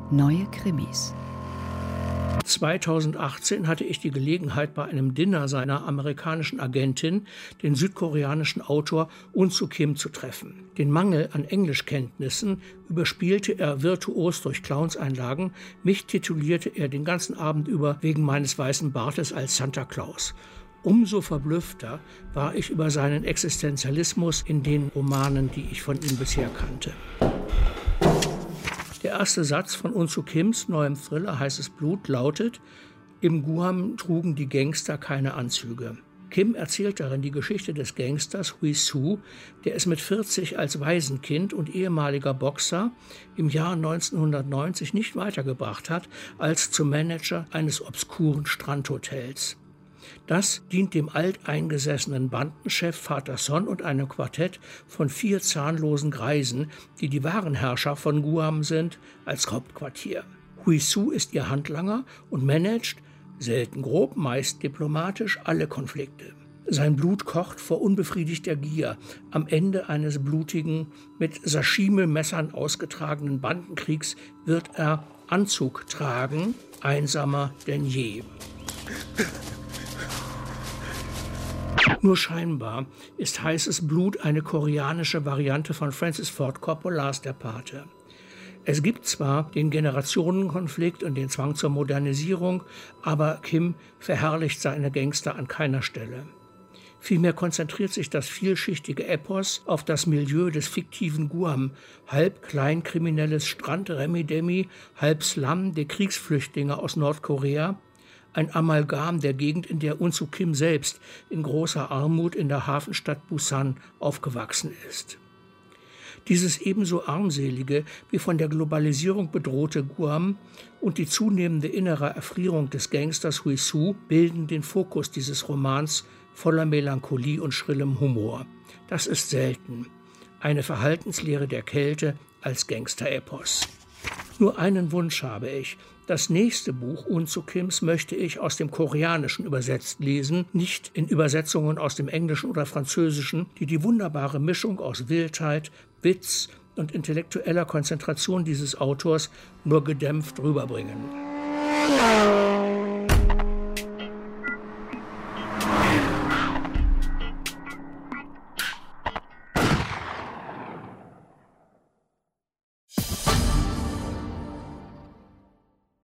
Neue Krimis. 2018 hatte ich die Gelegenheit, bei einem Dinner seiner amerikanischen Agentin, den südkoreanischen Autor Un Soo Kim, zu treffen. Den Mangel an Englischkenntnissen überspielte er virtuos durch Clownseinlagen. Mich titulierte er den ganzen Abend über wegen meines weißen Bartes als Santa Claus. Umso verblüffter war ich über seinen Existenzialismus in den Romanen, die ich von ihm bisher kannte. Der erste Satz von Un Soo Kims neuem Thriller Heißes Blut lautet: Im Guam trugen die Gangster keine Anzüge. Kim erzählt darin die Geschichte des Gangsters Huy Soo, der es mit 40 als Waisenkind und ehemaliger Boxer im Jahr 1990 nicht weitergebracht hat als zum Manager eines obskuren Strandhotels. Das dient dem alteingesessenen Bandenchef Vater Son und einem Quartett von 4 zahnlosen Greisen, die die wahren Herrscher von Guam sind, als Hauptquartier. Huy Soo ist ihr Handlanger und managt, selten grob, meist diplomatisch, alle Konflikte. Sein Blut kocht vor unbefriedigter Gier. Am Ende eines blutigen, mit Sashimi-Messern ausgetragenen Bandenkriegs wird er Anzug tragen, einsamer denn je. Nur scheinbar ist Heißes Blut eine koreanische Variante von Francis Ford Coppolas Der Pate. Es gibt zwar den Generationenkonflikt und den Zwang zur Modernisierung, aber Kim verherrlicht seine Gangster an keiner Stelle. Vielmehr konzentriert sich das vielschichtige Epos auf das Milieu des fiktiven Guam, halb kleinkriminelles Strand-Remi-Demi, halb Slum der Kriegsflüchtlinge aus Nordkorea, ein Amalgam der Gegend, in der Un Soo Kim selbst in großer Armut in der Hafenstadt Busan aufgewachsen ist. Dieses ebenso armselige wie von der Globalisierung bedrohte Guam und die zunehmende innere Erfrierung des Gangsters Huy Soo bilden den Fokus dieses Romans voller Melancholie und schrillem Humor. Das ist selten. Eine Verhaltenslehre der Kälte als Gangster-Epos. Nur einen Wunsch habe ich. Das nächste Buch Un Soo Kims möchte ich aus dem Koreanischen übersetzt lesen, nicht in Übersetzungen aus dem Englischen oder Französischen, die die wunderbare Mischung aus Wildheit, Witz und intellektueller Konzentration dieses Autors nur gedämpft rüberbringen.